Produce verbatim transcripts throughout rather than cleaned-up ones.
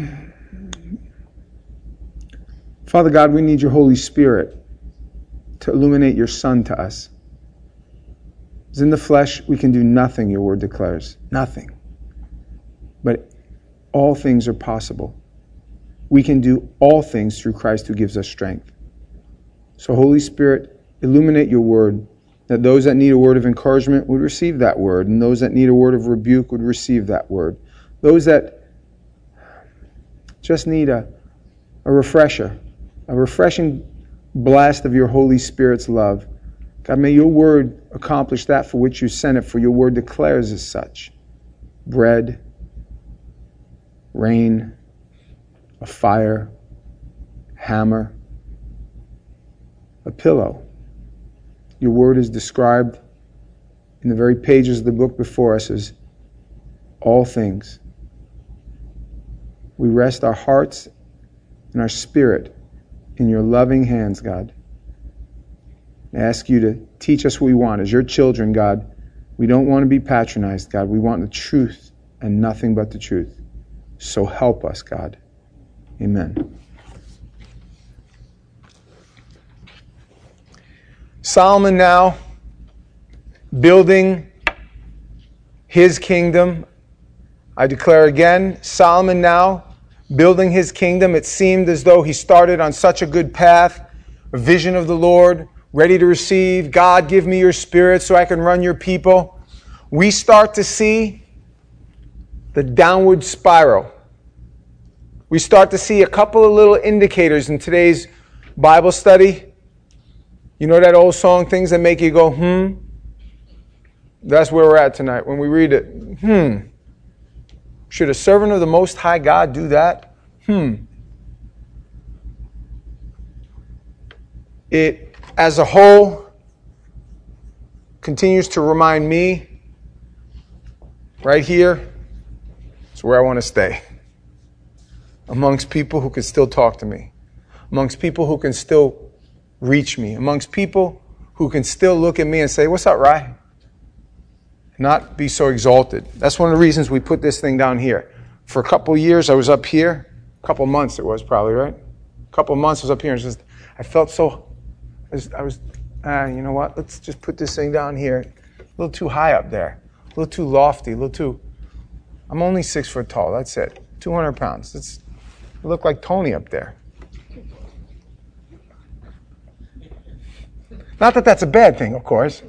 Father God, we need your Holy Spirit to illuminate your Son to us. As in the flesh, we can do nothing, your word declares. Nothing. But all things are possible. We can do all things through Christ who gives us strength. So Holy Spirit, illuminate your word, that those that need a word of encouragement would receive that word, and those that need a word of rebuke would receive that word. Those that just need a, a refresher, a refreshing blast of your Holy Spirit's love. God, may your word accomplish that for which you sent it, for your word declares as such. Bread, rain, a fire, hammer, a pillow. Your word is described in the very pages of the book before us as all things. We rest our hearts and our spirit in your loving hands, God. I ask you to teach us what we want. As your children, God, we don't want to be patronized, God. We want the truth and nothing but the truth. So help us, God. Amen. Solomon now building his kingdom. I declare again, Solomon now building his kingdom. It seemed as though he started on such a good path, a vision of the Lord, ready to receive. God, give me your spirit so I can run your people. We start to see the downward spiral. We start to see a couple of little indicators in today's Bible study. You know that old song, things that make you go, hmm? That's where we're at tonight when we read it. Hmm. Should a servant of the Most High God do that? Hmm. It, as a whole, continues to remind me, right here, it's where I want to stay. Amongst people who can still talk to me. Amongst people who can still reach me. Amongst people who can still look at me and say, what's up, Ry? Not be so exalted. That's one of the reasons we put this thing down here. For a couple of years, I was up here. A couple of months it was probably, right? A couple of months I was up here. And just, I felt so, I was, I was ah, you know what? Let's just put this thing down here. A little too high up there. A little too lofty. A little too, I'm only six foot tall. That's it. two hundred pounds. It's, I look like Tony up there. Not that that's a bad thing, of course.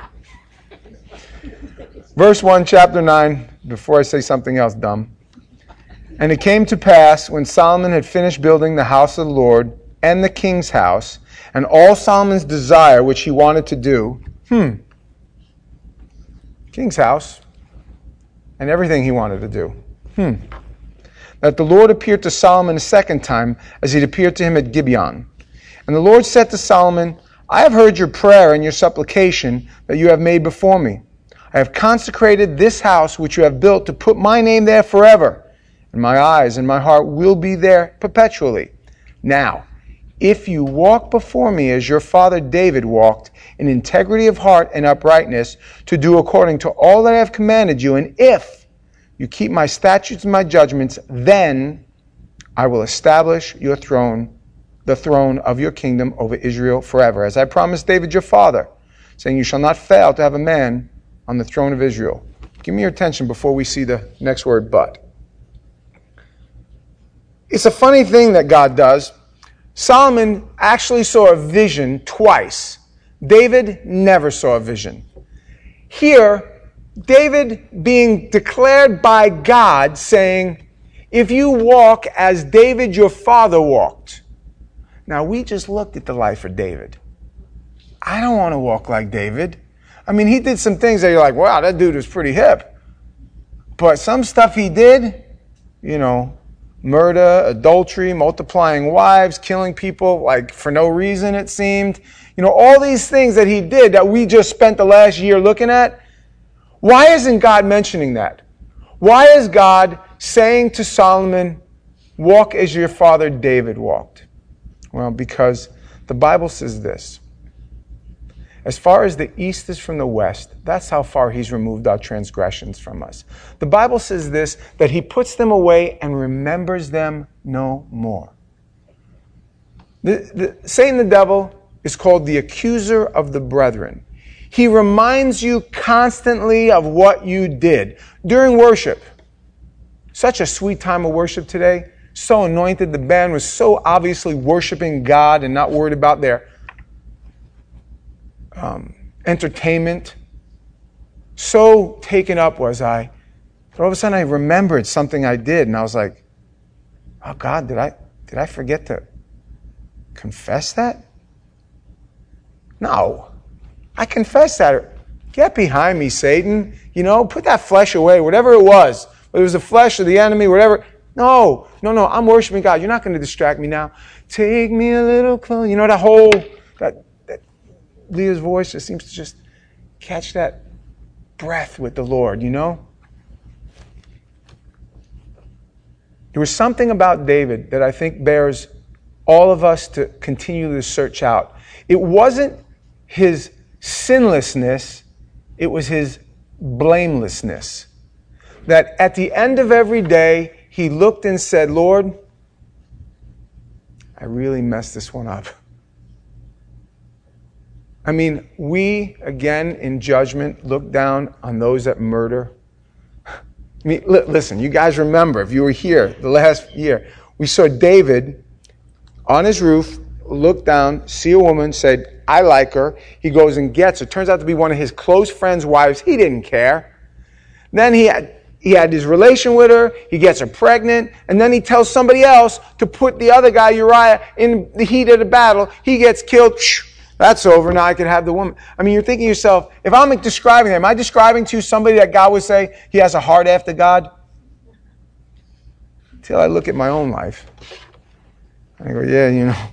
Verse one, chapter nine, before I say something else dumb. And it came to pass, when Solomon had finished building the house of the Lord and the king's house, and all Solomon's desire which he wanted to do, hmm, king's house, and everything he wanted to do, hmm, that the Lord appeared to Solomon a second time, as he'd appeared to him at Gibeon. And the Lord said to Solomon, I have heard your prayer and your supplication that you have made before me. I have consecrated this house which you have built to put my name there forever, and my eyes and my heart will be there perpetually. Now, if you walk before me as your father David walked, in integrity of heart and uprightness, to do according to all that I have commanded you, and if you keep my statutes and my judgments, then I will establish your throne, the throne of your kingdom over Israel forever, as I promised David your father, saying, you shall not fail to have a man on the throne of Israel. Give me your attention before we see the next word, but. It's a funny thing that God does. Solomon actually saw a vision twice. David never saw a vision. Here, David being declared by God saying, if you walk as David your father walked. Now, we just looked at the life of David. I don't want to walk like David. I mean, he did some things that you're like, wow, that dude was pretty hip. But some stuff he did, you know, murder, adultery, multiplying wives, killing people, like for no reason, it seemed. You know, all these things that he did that we just spent the last year looking at. Why isn't God mentioning that? Why is God saying to Solomon, walk as your father David walked? Well, because the Bible says this. As far as the east is from the west, that's how far he's removed our transgressions from us. The Bible says this, that he puts them away and remembers them no more. The, the, Satan the devil is called the accuser of the brethren. He reminds you constantly of what you did. During worship, such a sweet time of worship today, so anointed, the band was so obviously worshiping God and not worried about their Um, entertainment. So taken up was I, but all of a sudden I remembered something I did, and I was like, "Oh God, did I did I forget to confess that?" No, I confessed that. Get behind me, Satan! You know, put that flesh away, whatever it was. Whether it was the flesh or the enemy, whatever. No, no, no. I'm worshiping God. You're not going to distract me now. Take me a little closer. You know that whole that. Leah's voice just seems to just catch that breath with the Lord, you know? There was something about David that I think bears all of us to continue to search out. It wasn't his sinlessness, it was his blamelessness. That at the end of every day, he looked and said, Lord, I really messed this one up. I mean, we, again, in judgment, look down on those that murder. I mean, li- listen, you guys remember, if you were here the last year, we saw David on his roof, look down, see a woman, said, I like her. He goes and gets her. Turns out to be one of his close friends' wives. He didn't care. Then he had, he had his relation with her. He gets her pregnant. And then he tells somebody else to put the other guy, Uriah, in the heat of the battle. He gets killed. That's over. Now I can have the woman. I mean, you're thinking to yourself, if I'm describing him, am I describing to you somebody that God would say he has a heart after God? Until I look at my own life. I go, yeah, you know.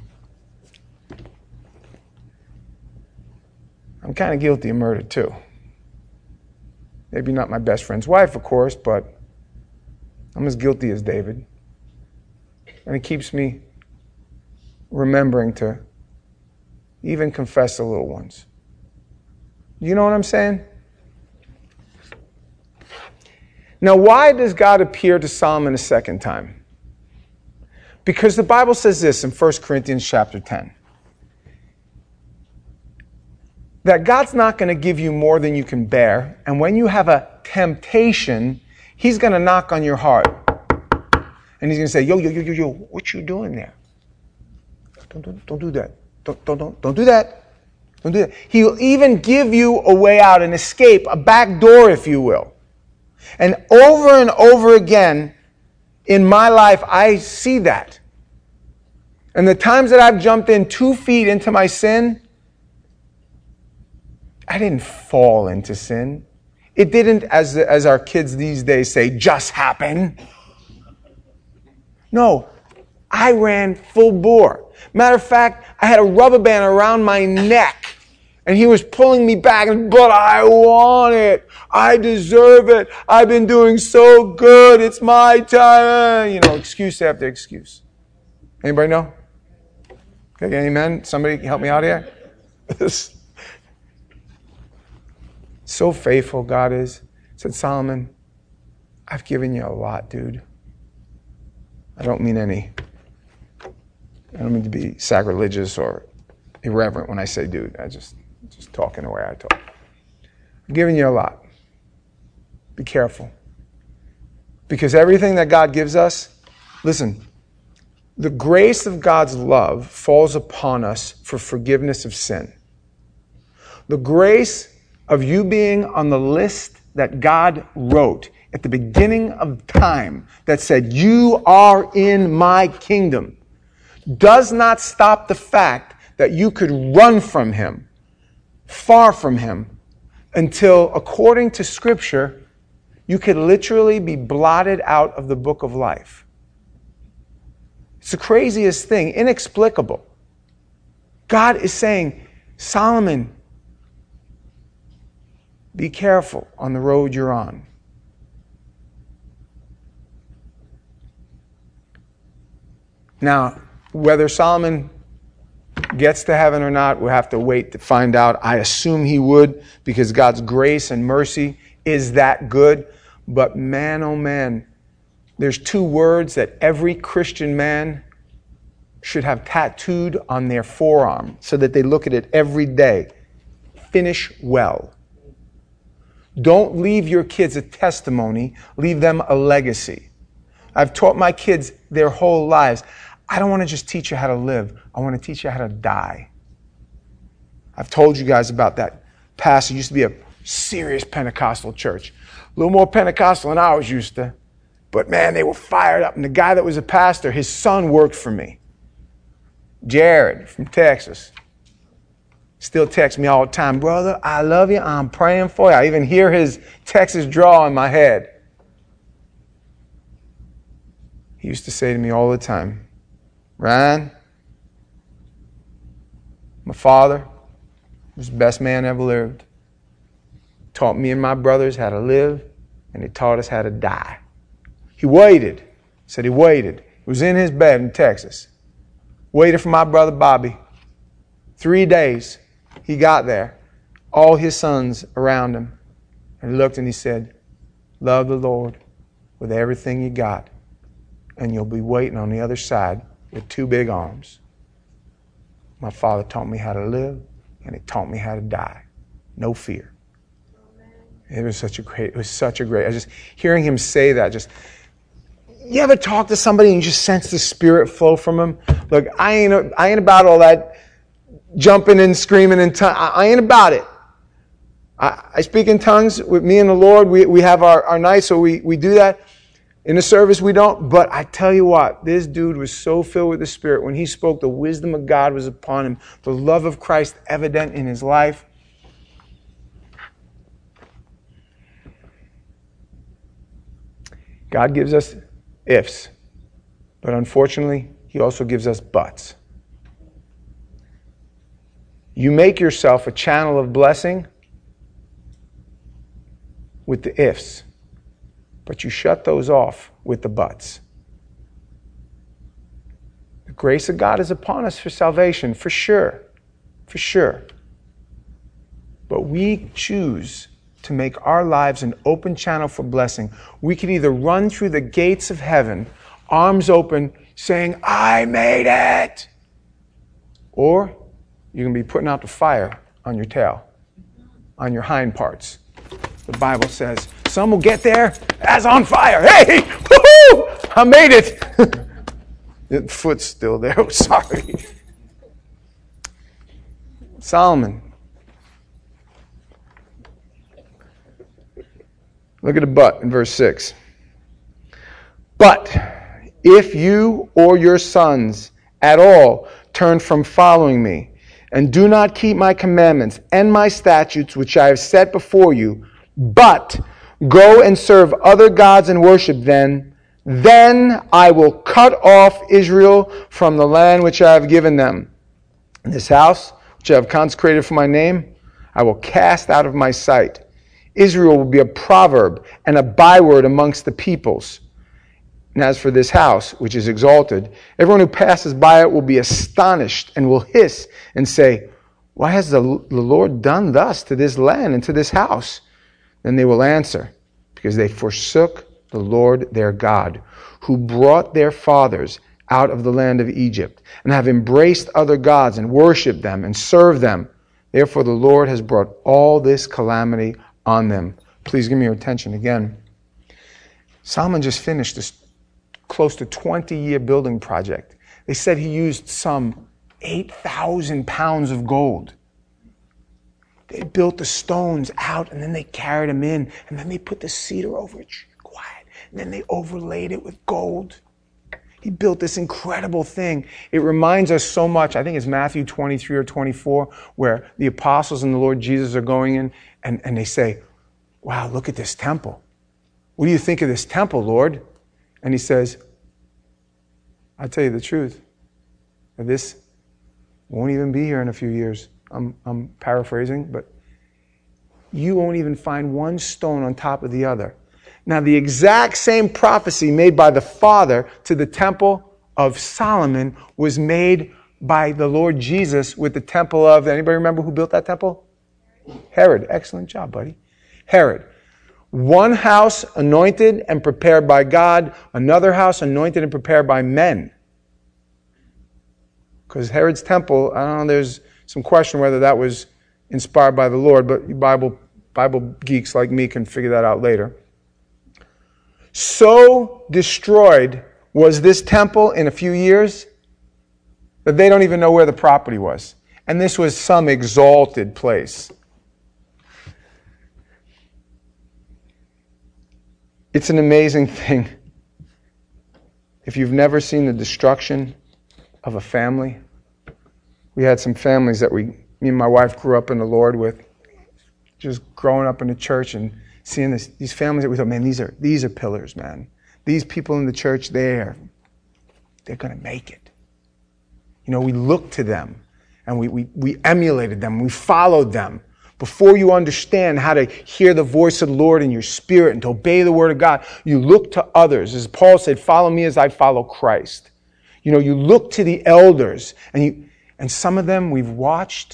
I'm kind of guilty of murder too. Maybe not my best friend's wife, of course, but I'm as guilty as David. And it keeps me remembering to even confess the little ones. You know what I'm saying? Now, why does God appear to Solomon a second time? Because the Bible says this in First Corinthians chapter ten. That God's not going to give you more than you can bear. And when you have a temptation, He's going to knock on your heart. And He's going to say, yo, yo, yo, yo, yo, what you doing there? Don't, don't, don't do that. Don't, don't, don't, don't do that. Don't do that. He'll even give you a way out, an escape, a back door, if you will. And over and over again in my life, I see that. And the times that I've jumped in two feet into my sin, I didn't fall into sin. It didn't, as, as our kids these days say, just happen. No, I ran full bore. Matter of fact, I had a rubber band around my neck, and he was pulling me back, but I want it. I deserve it. I've been doing so good. It's my time. You know, excuse after excuse. Anybody know? Okay, amen? Somebody help me out here? So faithful God is. Said, Solomon, I've given you a lot, dude. I don't mean any... I don't mean to be sacrilegious or irreverent when I say dude. I just just talking the way I talk. I'm giving you a lot. Be careful. Because everything that God gives us, listen, the grace of God's love falls upon us for forgiveness of sin. The grace of you being on the list that God wrote at the beginning of time that said, you are in my kingdom, does not stop the fact that you could run from Him, far from Him, until, according to Scripture, you could literally be blotted out of the book of life. It's the craziest thing, inexplicable. God is saying, Solomon, be careful on the road you're on. Now, whether Solomon gets to heaven or not, we'll have to wait to find out. I assume he would, because God's grace and mercy is that good. But man, oh man, there's two words that every Christian man should have tattooed on their forearm so that they look at it every day. Finish well. Don't leave your kids a testimony. Leave them a legacy. I've taught my kids their whole lives. I don't want to just teach you how to live. I want to teach you how to die. I've told you guys about that pastor. It used to be a serious Pentecostal church. A little more Pentecostal than I was used to. But man, they were fired up. And the guy that was a pastor, his son worked for me. Jared from Texas. Still texts me all the time. Brother, I love you. I'm praying for you. I even hear his Texas drawl in my head. He used to say to me all the time, Ryan, my father was the best man ever lived. Taught me and my brothers how to live, and he taught us how to die. He waited. Said he waited. He was in his bed in Texas. Waited for my brother Bobby. Three days. He got there. All his sons around him. And he looked and he said, love the Lord with everything you got. And you'll be waiting on the other side with two big arms. My father taught me how to live, and he taught me how to die. No fear. It was such a great, it was such a great, I just, hearing him say that, just, you ever talk to somebody and you just sense the Spirit flow from them? Look, I ain't, I ain't about all that jumping and screaming in tongues. I ain't about it. I, I speak in tongues with me and the Lord. We, we have our, our nights, so we, we do that. In the service, we don't. But I tell you what, this dude was so filled with the Spirit. When he spoke, the wisdom of God was upon him. The love of Christ evident in his life. God gives us ifs, but unfortunately, he also gives us buts. You make yourself a channel of blessing with the ifs, but you shut those off with the buts. The grace of God is upon us for salvation, for sure, for sure. But we choose to make our lives an open channel for blessing. We could either run through the gates of heaven, arms open, saying, I made it! Or you're going to be putting out the fire on your tail, on your hind parts. The Bible says, some will get there as on fire. Hey! Woohoo! I made it! The foot's still there. Oh, sorry. Solomon. Look at the but in verse six. But if you or your sons at all turn from following me, and do not keep my commandments and my statutes which I have set before you, but go and serve other gods and worship them, then I will cut off Israel from the land which I have given them. And this house which I have consecrated for my name, I will cast out of my sight. Israel will be a proverb and a byword amongst the peoples. And as for this house, which is exalted, everyone who passes by it will be astonished and will hiss and say, why has the, the Lord done thus to this land and to this house? Then they will answer, because they forsook the Lord their God, who brought their fathers out of the land of Egypt, and have embraced other gods and worshipped them and served them. Therefore the Lord has brought all this calamity on them. Please give me your attention again. Solomon just finished this close to twenty-year building project. They said he used some eight thousand pounds of gold. They built the stones out, and then they carried them in, and then they put the cedar over it, quiet, and then they overlaid it with gold. He built this incredible thing. It reminds us so much, I think it's Matthew twenty-three or twenty-four, where the apostles and the Lord Jesus are going in, and, and they say, wow, look at this temple. What do you think of this temple, Lord? And he says, I'll tell you the truth. This won't even be here in a few years. I'm, I'm paraphrasing, but you won't even find one stone on top of the other. Now, the exact same prophecy made by the Father to the temple of Solomon was made by the Lord Jesus with the temple of, anybody remember who built that temple? Herod. Excellent job, buddy. Herod. One house anointed and prepared by God, another house anointed and prepared by men. Because Herod's temple, I don't know, there's some question whether that was inspired by the Lord, but Bible, Bible geeks like me can figure that out later. So destroyed was this temple in a few years that they don't even know where the property was. And this was some exalted place. It's an amazing thing. If you've never seen the destruction of a family, we had some families that we, me and my wife grew up in the Lord with, just growing up in the church and seeing this, these families that we thought, man, these are these are pillars, man. These people in the church, they're, they're going to make it. You know, we looked to them and we, we, we emulated them. We followed them. Before you understand how to hear the voice of the Lord in your spirit and to obey the word of God, you look to others. As Paul said, follow me as I follow Christ. You know, you look to the elders, and you, and some of them we've watched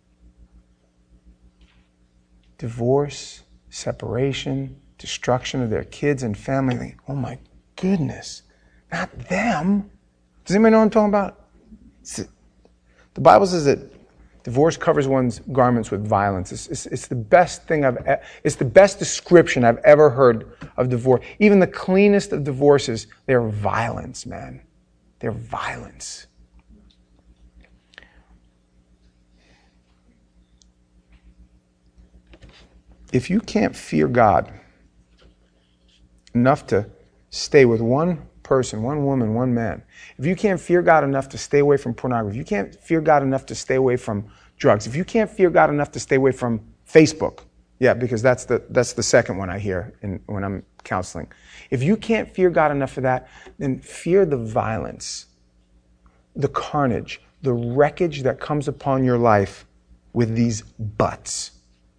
divorce, separation, destruction of their kids and family. Think, oh my goodness, not them. Does anybody know what I'm talking about? The Bible says that divorce covers one's garments with violence. It's, it's, it's the best thing I've. It's the best description I've ever heard of divorce. Even the cleanest of divorces, they're violence, man. They're violence. If you can't fear God enough to stay with one person, one woman, one man, if you can't fear God enough to stay away from pornography, if you can't fear God enough to stay away from drugs, if you can't fear God enough to stay away from Facebook, yeah, because that's the that's the second one I hear in, when I'm counseling. If you can't fear God enough for that, then fear the violence, the carnage, the wreckage that comes upon your life with these buts.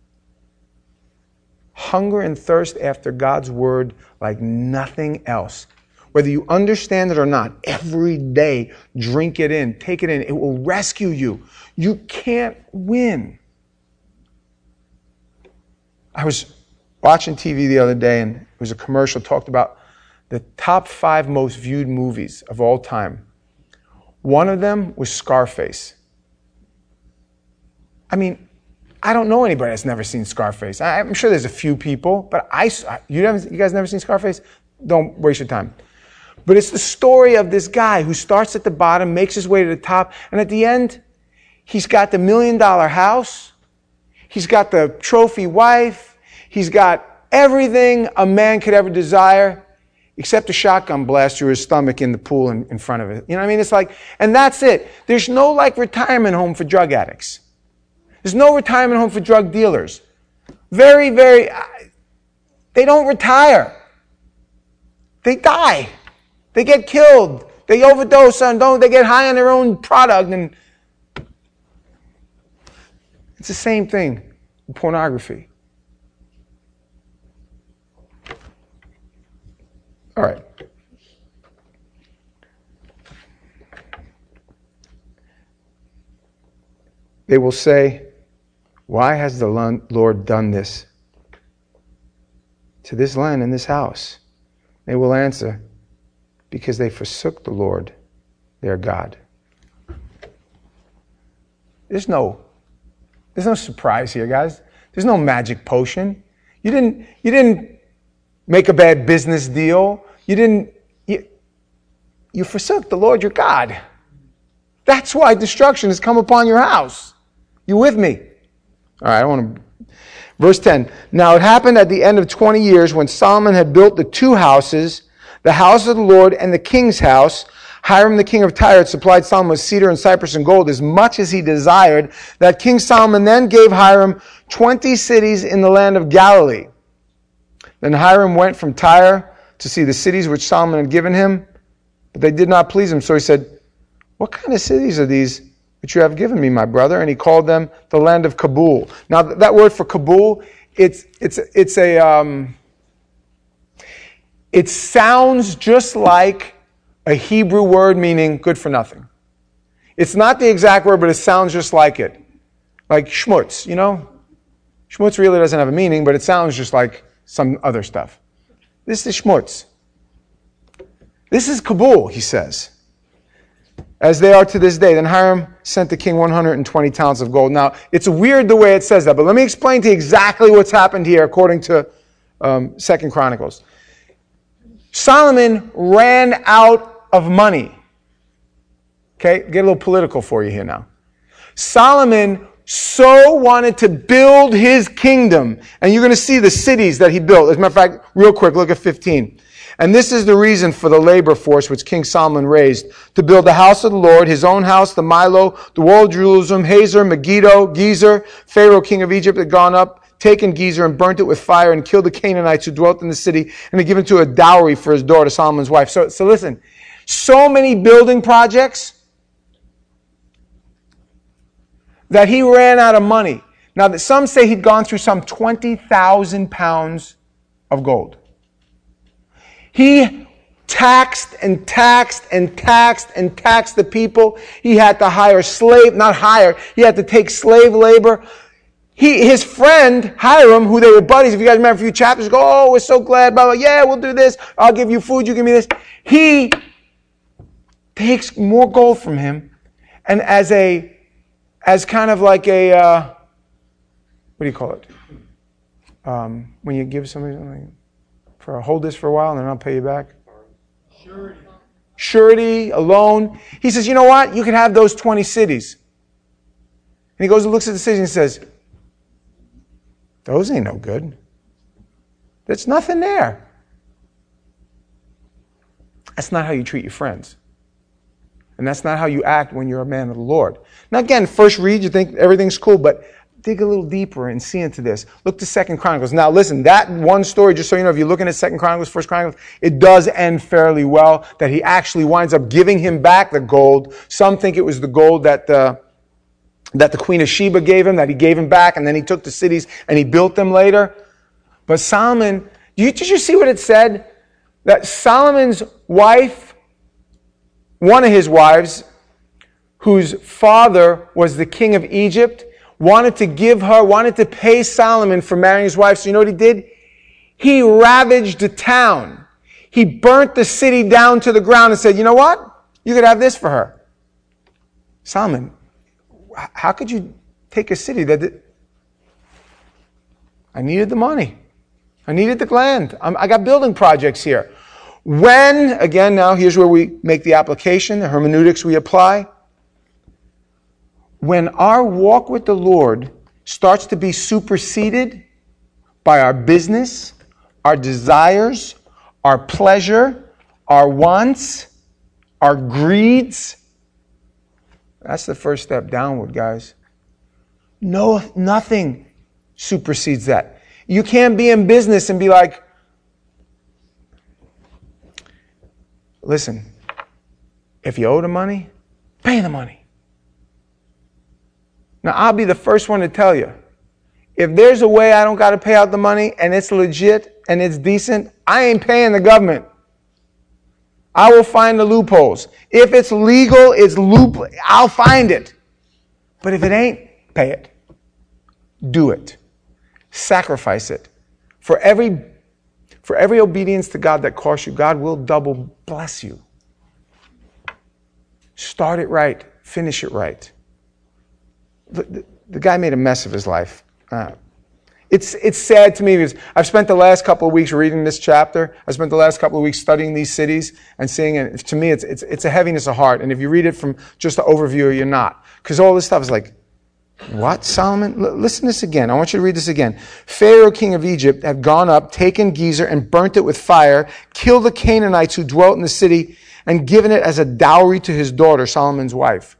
Hunger and thirst after God's word like nothing else. Whether you understand it or not, every day, drink it in, take it in. It will rescue you. You can't win. I was watching T V the other day, and it was a commercial talked about the top five most viewed movies of all time. One of them was Scarface. I mean, I don't know anybody that's never seen Scarface. I'm sure there's a few people, but I, you, haven't, you guys never seen Scarface? Don't waste your time. But it's the story of this guy who starts at the bottom, makes his way to the top, and at the end, he's got the million dollar house, he's got the trophy wife, he's got everything a man could ever desire, except a shotgun blast through his stomach in the pool in, in front of it. You know what I mean? It's like, and that's it. There's no like retirement home for drug addicts. There's no retirement home for drug dealers. Very, very, they don't retire. They die. They get killed. They overdose on, don't, they get high on their own product. And it's the same thing with pornography. All right. They will say, why has the Lord done this to this land and this house? They will answer, because they forsook the Lord, their God. There's no, there's no surprise here, guys. There's no magic potion. You didn't, you didn't make a bad business deal. You didn't, you, you forsook the Lord, your God. That's why destruction has come upon your house. You with me? All right, I want to... Verse ten. Now it happened at the end of twenty years when Solomon had built the two houses, the house of the Lord and the king's house. Hiram the king of Tyre had supplied Solomon with cedar and cypress and gold as much as he desired, that King Solomon then gave Hiram twenty cities in the land of Galilee. Then Hiram went from Tyre to see the cities which Solomon had given him, but they did not please him. So he said, what kind of cities are these which you have given me, my brother? And he called them the land of Kabul. Now, that word for Kabul, it's it's it's a um, it sounds just like a Hebrew word meaning good for nothing. It's not the exact word, but it sounds just like it. Like schmutz, you know? Schmutz really doesn't have a meaning, but it sounds just like some other stuff. This is schmutz. This is Kabul, he says. As they are to this day. Then Hiram sent the king one hundred twenty talents of gold. Now, it's weird the way it says that, but let me explain to you exactly what's happened here according to um, Second Chronicles. Solomon ran out of money. Okay, get a little political for you here now. Solomon so wanted to build his kingdom. And you're going to see the cities that he built. As a matter of fact, real quick, look at fifteen. And this is the reason for the labor force which King Solomon raised, to build the house of the Lord, his own house, the Milo, the wall of Jerusalem, Hazor, Megiddo, Gezer. Pharaoh, king of Egypt, had gone up, taken Gezer, and burnt it with fire, and killed the Canaanites who dwelt in the city, and had given to a dowry for his daughter, Solomon's wife. So, so listen, so many building projects that he ran out of money. Now, that some say he'd gone through some twenty thousand pounds of gold. He taxed and taxed and taxed and taxed the people. He had to hire slave, not hire, he had to take slave labor. He, his friend, Hiram, who they were buddies, if you guys remember a few chapters ago, oh, we're so glad, blah, blah, yeah, we'll do this. I'll give you food, you give me this. He takes more gold from him, and as a, as kind of like a, uh, what do you call it? Um, when you give somebody something, for hold this for a while and then I'll pay you back. Surety. Surety, a loan. He says, you know what? You can have those twenty cities. And he goes and looks at the cities and says, those ain't no good. There's nothing there. That's not how you treat your friends. And that's not how you act when you're a man of the Lord. Now again, first read, you think everything's cool, but dig a little deeper and see into this. Look to Second Chronicles. Now listen, that one story, just so you know, if you're looking at Second Chronicles, First Chronicles, it does end fairly well, that he actually winds up giving him back the gold. Some think it was the gold that the, that the Queen of Sheba gave him, that he gave him back, and then he took the cities and he built them later. But Solomon, did you, did you see what it said? That Solomon's wife, one of his wives, whose father was the king of Egypt, wanted to give her, wanted to pay Solomon for marrying his wife. So you know what he did? He ravaged the town. He burnt the city down to the ground and said, you know what? You could have this for her. Solomon, how could you take a city that did? I needed the money. I needed the land. I'm, I got building projects here. When, again, now here's where we make the application, the hermeneutics we apply. When our walk with the Lord starts to be superseded by our business, our desires, our pleasure, our wants, our greeds, that's the first step downward, guys. No, nothing supersedes that. You can't be in business and be like, listen, if you owe the money, pay the money. Now, I'll be the first one to tell you, if there's a way I don't got to pay out the money and it's legit and it's decent, I ain't paying the government. I will find the loopholes. If it's legal, it's loop. I'll find it. But if it ain't, pay it. Do it. Sacrifice it. For every, for every obedience to God that costs you, God will double bless you. Start it right. Finish it right. The, the, the guy made a mess of his life. Uh, it's it's sad to me because I've spent the last couple of weeks reading this chapter. I spent the last couple of weeks studying these cities and seeing it. To me, it's it's it's a heaviness of heart. And if you read it from just the overview, you're not. Because all this stuff is like, what, Solomon? L- listen to this again. I want you to read this again. Pharaoh, king of Egypt, had gone up, taken Gezer, and burnt it with fire, killed the Canaanites who dwelt in the city, and given it as a dowry to his daughter, Solomon's wife.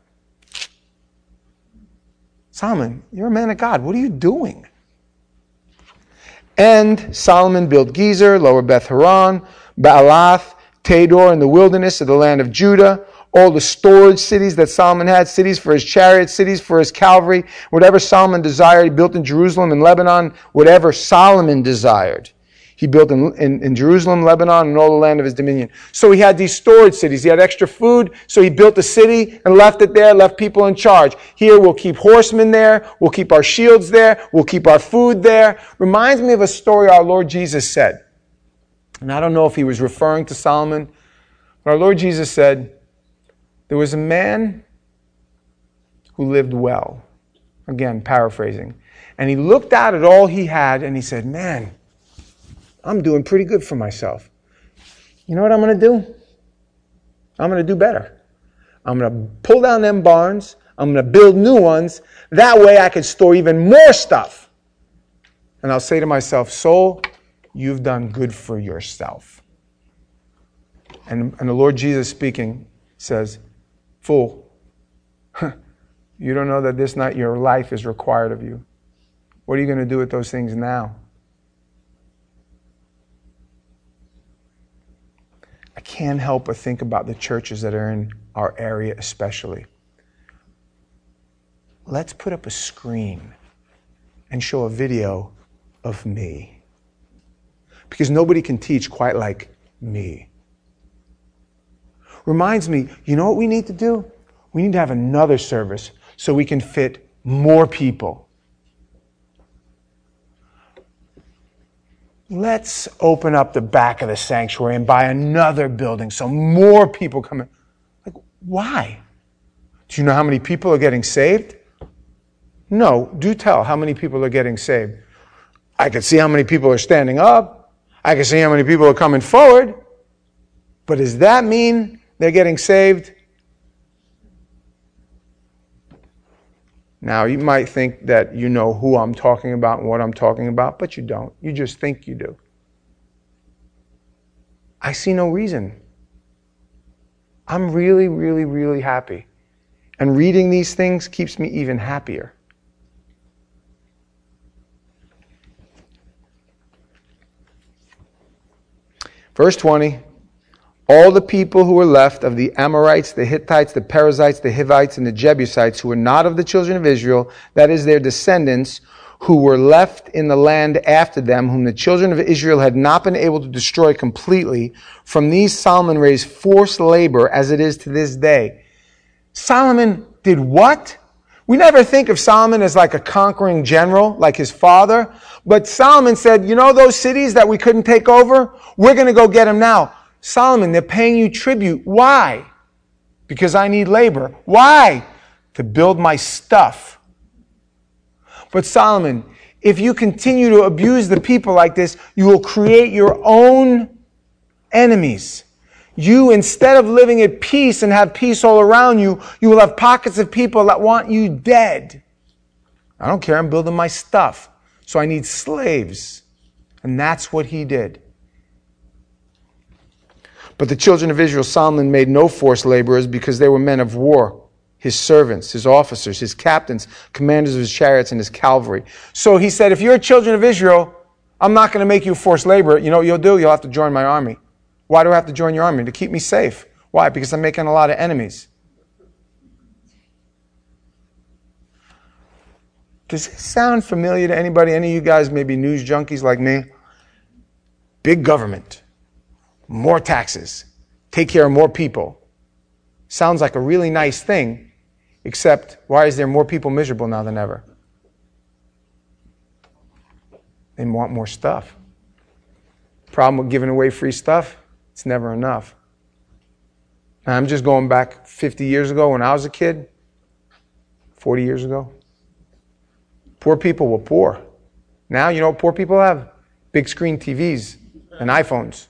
Solomon, you're a man of God. What are you doing? And Solomon built Gezer, Lower Beth Horon, Baalath, Tador in the wilderness of the land of Judah, all the storage cities that Solomon had, cities for his chariots, cities for his cavalry, whatever Solomon desired, he built in Jerusalem and Lebanon, whatever Solomon desired. he built in, in, in Jerusalem, Lebanon, and all the land of his dominion. So he had these storage cities. He had extra food, so he built a city and left it there, left people in charge. Here, we'll keep horsemen there. We'll keep our shields there. We'll keep our food there. Reminds me of a story our Lord Jesus said. And I don't know if he was referring to Solomon, but our Lord Jesus said, there was a man who lived well. Again, paraphrasing. And he looked out at all he had and he said, man, I'm doing pretty good for myself. You know what I'm going to do? I'm going to do better. I'm going to pull down them barns. I'm going to build new ones. That way I can store even more stuff. And I'll say to myself, soul, you've done good for yourself. And, and the Lord Jesus speaking says, fool, you don't know that this night your life is required of you. What are you going to do with those things now? I can't help but think about the churches that are in our area especially. Let's put up a screen and show a video of me. Because nobody can teach quite like me. Reminds me, you know what we need to do? We need to have another service so we can fit more people. Let's open up the back of the sanctuary and buy another building so more people come in. Like, why? Do you know how many people are getting saved? No, do tell how many people are getting saved. I can see how many people are standing up. I can see how many people are coming forward. But does that mean they're getting saved? Now, you might think that you know who I'm talking about and what I'm talking about, but you don't. You just think you do. I see no reason. I'm really, really, really happy. And reading these things keeps me even happier. Verse twenty. All the people who were left of the Amorites, the Hittites, the Perizzites, the Hivites, and the Jebusites, who were not of the children of Israel, that is their descendants, who were left in the land after them, whom the children of Israel had not been able to destroy completely, from these Solomon raised forced labor, as it is to this day. Solomon did what? We never think of Solomon as like a conquering general, like his father. But Solomon said, you know those cities that we couldn't take over? We're going to go get them now. Solomon, they're paying you tribute. Why? Because I need labor. Why? To build my stuff. But Solomon, if you continue to abuse the people like this, you will create your own enemies. You, instead of living at peace and have peace all around you, you will have pockets of people that want you dead. I don't care, I'm building my stuff. So I need slaves. And that's what he did. But the children of Israel, Solomon made no forced laborers because they were men of war, his servants, his officers, his captains, commanders of his chariots and his cavalry. So he said, if you're children of Israel, I'm not going to make you a forced laborer. You know what you'll do? You'll have to join my army. Why do I have to join your army? To keep me safe. Why? Because I'm making a lot of enemies. Does this sound familiar to anybody? Any of you guys may be news junkies like me? Big government. More taxes. Take care of more people. Sounds like a really nice thing, except why is there more people miserable now than ever? They want more stuff. Problem with giving away free stuff, it's never enough. Now, I'm just going back fifty years ago when I was a kid, forty years ago. Poor people were poor. Now, you know what poor people have? Big screen T Vs and iPhones.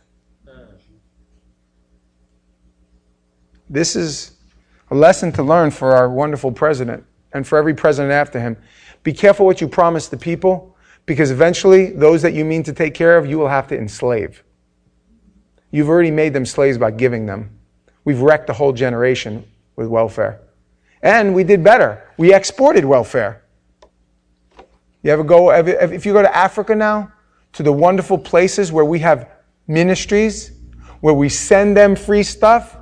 This is a lesson to learn for our wonderful president and for every president after him. Be careful what you promise the people, because eventually those that you mean to take care of, you will have to enslave. You've already made them slaves by giving them. We've wrecked a whole generation with welfare. And we did better. We exported welfare. You ever go, if you go to Africa now, to the wonderful places where we have ministries, where we send them free stuff,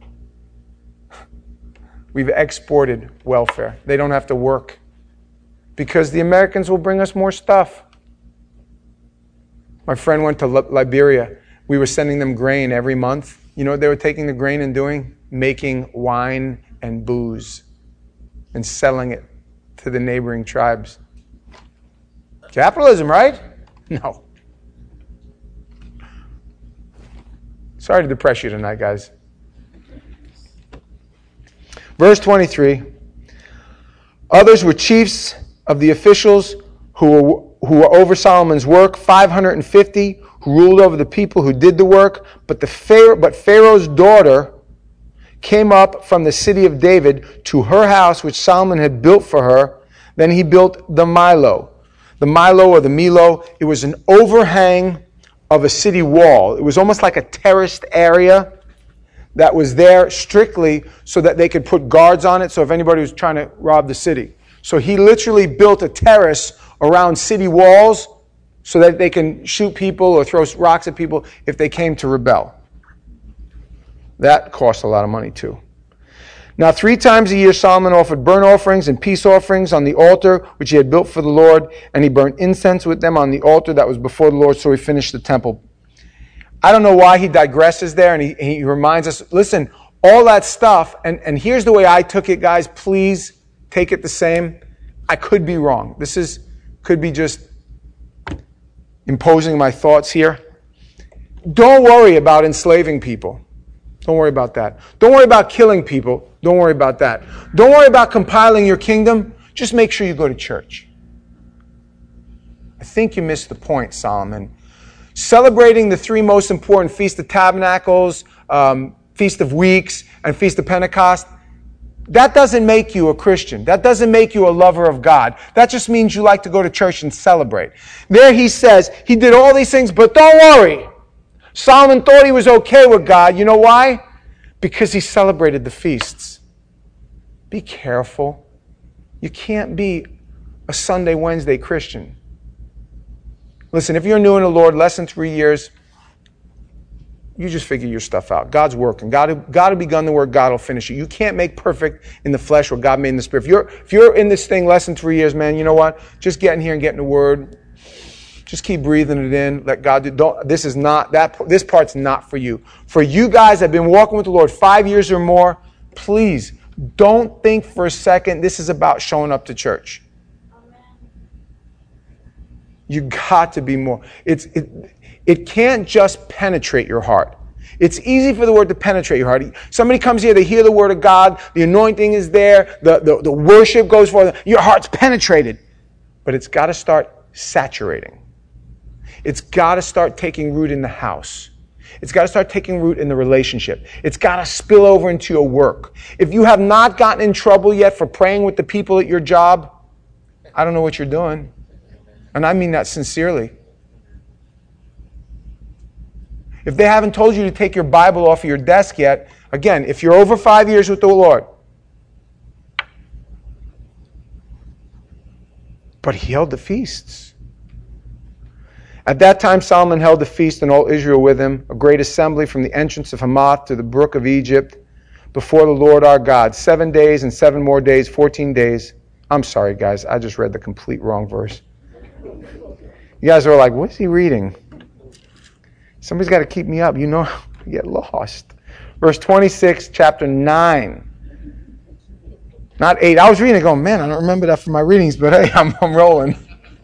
we've exported welfare. They don't have to work because the Americans will bring us more stuff. My friend went to Liberia. We were sending them grain every month. You know what they were taking the grain and doing? Making wine and booze and selling it to the neighboring tribes. Capitalism, right? No. Sorry to depress you tonight, guys. Verse twenty-three. Others were chiefs of the officials who were, who were over Solomon's work, five hundred fifty, who ruled over the people who did the work. But the Pharaoh, but Pharaoh's daughter came up from the city of David to her house, which Solomon had built for her. Then he built the Milo. The Milo or the Milo, it was an overhang of a city wall. It was almost like a terraced area that was there strictly so that they could put guards on it, so if anybody was trying to rob the city. So he literally built a terrace around city walls so that they can shoot people or throw rocks at people if they came to rebel. That cost a lot of money too. Now three times a year Solomon offered burnt offerings and peace offerings on the altar which he had built for the Lord, and he burnt incense with them on the altar that was before the Lord, so he finished the temple. I don't know why he digresses there, and he, he reminds us, listen, all that stuff, and, and here's the way I took it, guys, please take it the same. I could be wrong. This is could be just imposing my thoughts here. Don't worry about enslaving people. Don't worry about that. Don't worry about killing people. Don't worry about that. Don't worry about compiling your kingdom. Just make sure you go to church. I think you missed the point, Solomon. Celebrating the three most important Feast of Tabernacles, um, Feast of Weeks, and Feast of Pentecost, that doesn't make you a Christian. That doesn't make you a lover of God. That just means you like to go to church and celebrate. There he says, he did all these things, but don't worry. Solomon thought he was okay with God. You know why? Because he celebrated the feasts. Be careful. You can't be a Sunday, Wednesday Christian. Listen, if you're new in the Lord, less than three years, you just figure your stuff out. God's working. God, God will begun the work. God will finish it. You can't make perfect in the flesh what God made in the spirit. If you're, if you're in this thing less than three years, man, you know what? Just get in here and get in the Word. Just keep breathing it in. Let God do. Don't. This is not that. This part's not for you. For you guys that have been walking with the Lord five years or more, please don't think for a second this is about showing up to church. Amen. You got to be more. It's it. It can't just penetrate your heart. It's easy for the word to penetrate your heart. Somebody comes here, they hear the word of God, the anointing is there, the the, the worship goes forth. Your heart's penetrated, but it's got to start saturating. It's got to start taking root in the house. It's got to start taking root in the relationship. It's got to spill over into your work. If you have not gotten in trouble yet for praying with the people at your job, I don't know what you're doing. And I mean that sincerely. If they haven't told you to take your Bible off of your desk yet, again, if you're over five years with the Lord, but he held the feasts. At that time, Solomon held the feast and all Israel with him, a great assembly from the entrance of Hamath to the brook of Egypt, before the Lord our God. Seven days and seven more days, fourteen days. I'm sorry, guys. I just read the complete wrong verse. You guys are like, what is he reading? Somebody's got to keep me up. You know, you get lost. Verse twenty-six, chapter nine. Not eight. I was reading it going, man, I don't remember that from my readings, but hey, I'm, I'm rolling.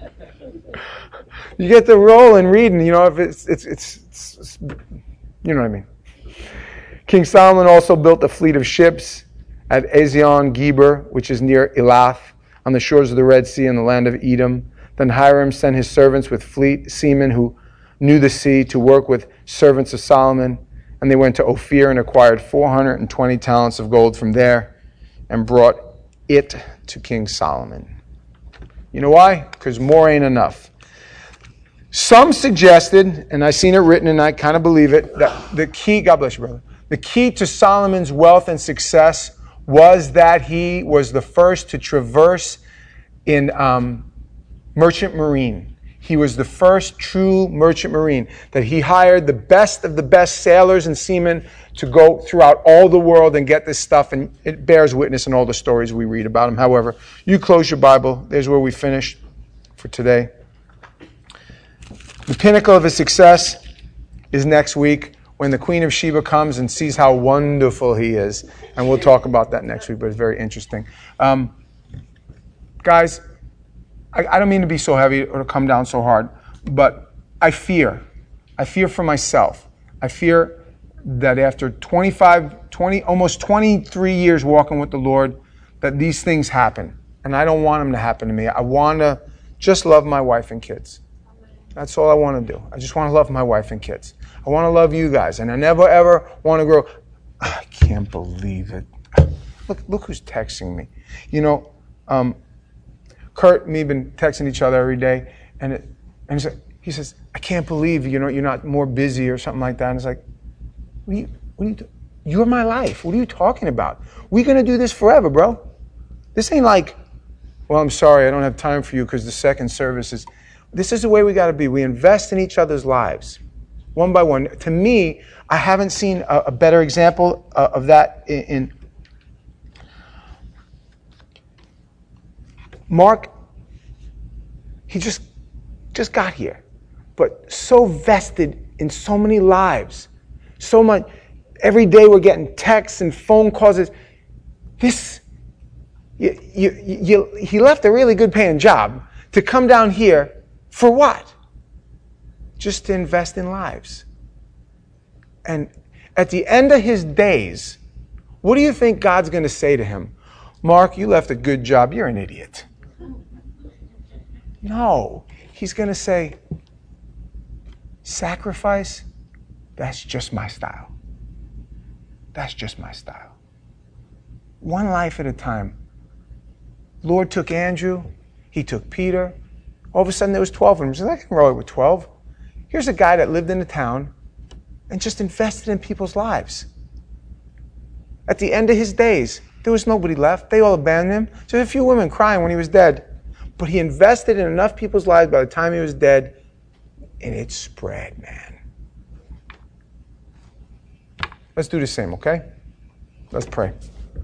You get to roll and reading, you know, if it's, it's, it's, it's, it's, you know what I mean. King Solomon also built a fleet of ships at Ezion Geber, which is near Elath, on the shores of the Red Sea in the land of Edom. Then Hiram sent his servants with fleet seamen who knew the sea to work with servants of Solomon, and they went to Ophir and acquired four hundred twenty talents of gold from there and brought it to King Solomon. You know why? Because more ain't enough. Some suggested, and I seen it written and I kind of believe it, that the key, God bless you, brother, the key to Solomon's wealth and success was that he was the first to traverse in um, merchant marine. He was the first true merchant marine, that he hired the best of the best sailors and seamen to go throughout all the world and get this stuff, and it bears witness in all the stories we read about him. However, you close your Bible. There's where we finish for today. The pinnacle of his success is next week when the Queen of Sheba comes and sees how wonderful he is. And we'll talk about that next week, but it's very interesting. Um, guys, I, I don't mean to be so heavy or to come down so hard, but I fear. I fear for myself. I fear that after twenty-five, twenty, almost twenty-three years walking with the Lord, that these things happen. And I don't want them to happen to me. I want to just love my wife and kids. That's all I want to do. I just want to love my wife and kids. I want to love you guys. And I never, ever want to grow. I can't believe it. Look, look who's texting me. You know, um, Kurt and me have been texting each other every day. And, it, and he's like, he says, I can't believe, you know, you're not more busy or something like that. And it's like, what are you, what are you doing? You're my life. What are you talking about? We're going to do this forever, bro. This ain't like, well, I'm sorry, I don't have time for you because the second service is... This is the way we got to be. We invest in each other's lives, one by one. To me, I haven't seen a, a better example uh, of that in, in Mark. He just just got here, but so vested in so many lives, so much. Every day we're getting texts and phone calls. This, you, you, you, he left a really good paying job to come down here. For what? Just to invest in lives. And at the end of his days, what do you think God's going to say to him? Mark, you left a good job. You're an idiot. No. He's going to say, sacrifice, that's just my style. That's just my style. One life at a time. Lord took Andrew. He took Peter. All of a sudden, there was twelve of them. He said, I can roll it with twelve. Here's a guy that lived in the town and just invested in people's lives. At the end of his days, there was nobody left. They all abandoned him. So there were a few women crying when he was dead. But he invested in enough people's lives by the time he was dead, and it spread, man. Let's do the same, okay? Let's pray.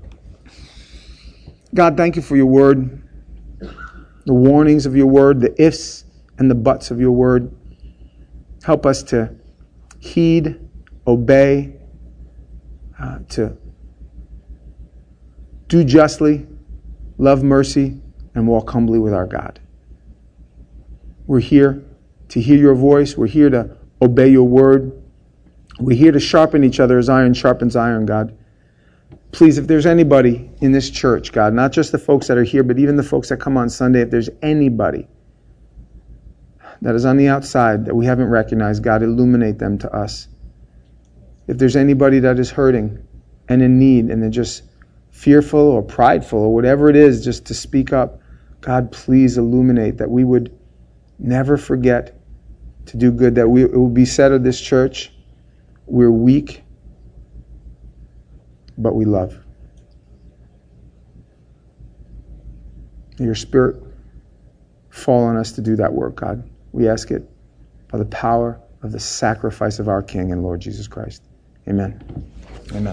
God, thank you for your word. The warnings of your word, the ifs and the buts of your word. Help us to heed, obey, uh, to do justly, love mercy, and walk humbly with our God. We're here to hear your voice. We're here to obey your word. We're here to sharpen each other as iron sharpens iron, God. Please, if there's anybody in this church, God, not just the folks that are here, but even the folks that come on Sunday, if there's anybody that is on the outside that we haven't recognized, God, illuminate them to us. If there's anybody that is hurting and in need and they're just fearful or prideful or whatever it is, just to speak up, God, please illuminate that we would never forget to do good, that we, it will be said of this church, we're weak, but we love. Your Spirit fall on us to do that work, God. We ask it by the power of the sacrifice of our King and Lord Jesus Christ. Amen. Amen.